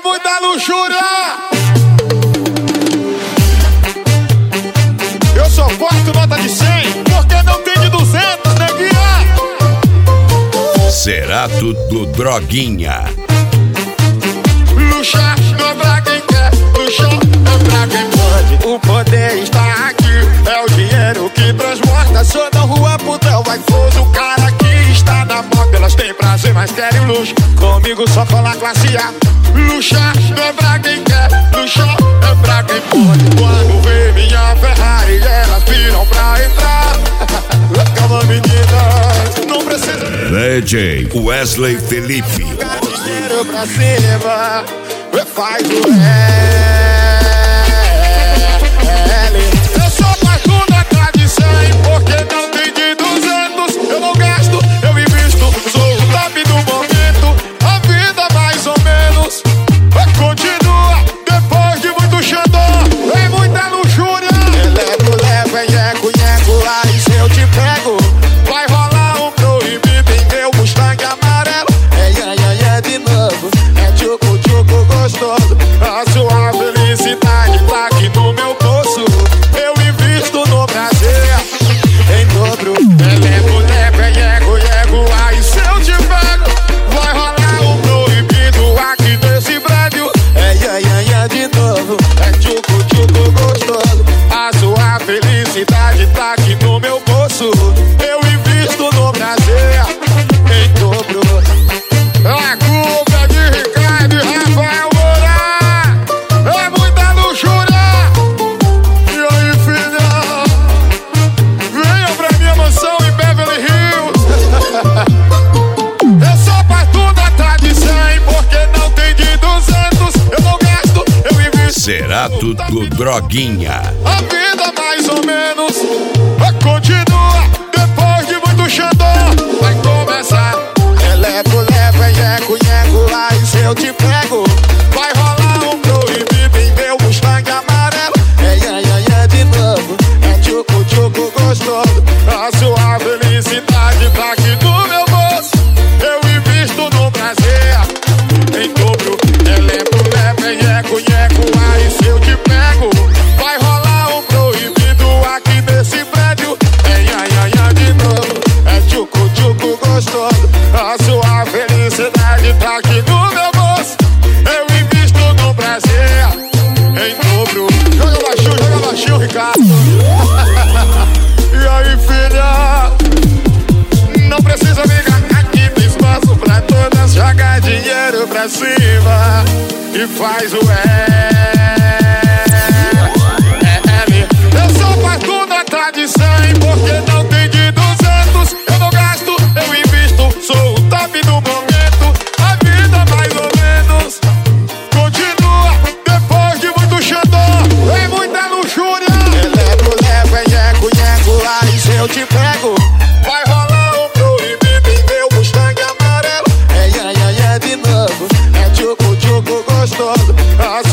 muita luxúria. Eu só corto nota de 100, porque não tem de 200, neguinha. Cerato do Droguinha. Luxar não é pra quem quer, luxar é pra quem pode. O poder está aqui, é o dinheiro que transporta. Sou da rua, putrão, vai foso. O cara que está na moda, elas têm prazer, mas querem luxo. Comigo só fala classe A. Luxar não é pra quem quer, luxar é pra quem pode. Quando vê minha Ferrari, elas viram pra entrar. Calma, menina, não precisa. DJ Wesley Felipe. Dinheiro pra cima, faz o L. Eu sou mais na cara de 100, porque não tem de 200. Eu não gasto, eu invisto, sou o top do momento. A vida mais ou menos continua depois de muito xandó. É muita luxúria. Elevo, levo, nheco, aí se eu te pego, vai rolar um proibido em meu Mustang amarelo. É de novo, é tchucu, tchucu gostoso. A sua felicidade tá aqui no meu bolso. Eu invisto no prazer em dobro. Elevo, levo, nheco, aí se eu te pego, vai rolar um proibido aqui nesse prédio. É de novo, é tchucu, tchucu gostoso. A sua felicidade tá aqui no meu bolso. Eu invisto no prazer em dobro. A culpa é de Ricardo e Rafael Moura. É muita luxúria. E aí, filha, venha pra minha mansão em Beverly Hills. Eu sou partudo atrás de 100, porque não tem de 200. Eu não gasto, eu invisto. Cerato do Droguinha. A vida mais ou menos continua depois de muito xandó. Vai começar. Elevo, levo, nheco, aí se eu te pego, vai rolar um proibido em meu Mustang amarelo. É de novo, é tchucu, tchucu gostoso. A sua felicidade tá aqui no meu bolso. Eu invisto no prazer em dobro. Elevo, levo, nheco, aí se eu te pego, vai rolar um proibido aqui nesse prédio. É de novo, é tchucu, tchucu gostoso. A sua felicidade tá aqui no meu bolso. Eu invisto no prazer em dobro. Joga baixinho, Ricardo. E aí, filha, não precisa ligar, aqui tem espaço pra todas. Joga dinheiro pra cima e faz o L. Eu sou partudo atrás de 100, porque não tem de 200. Eu não gasto, eu invisto, sou o top do momento. A vida mais ou menos continua depois de muito xandó. É muita luxúria. Elevo, levo, nheco, aí se eu te pego, vai rolar um proibido em meu Mustang amarelo. É de novo, é tchucu, tchucu gostoso. A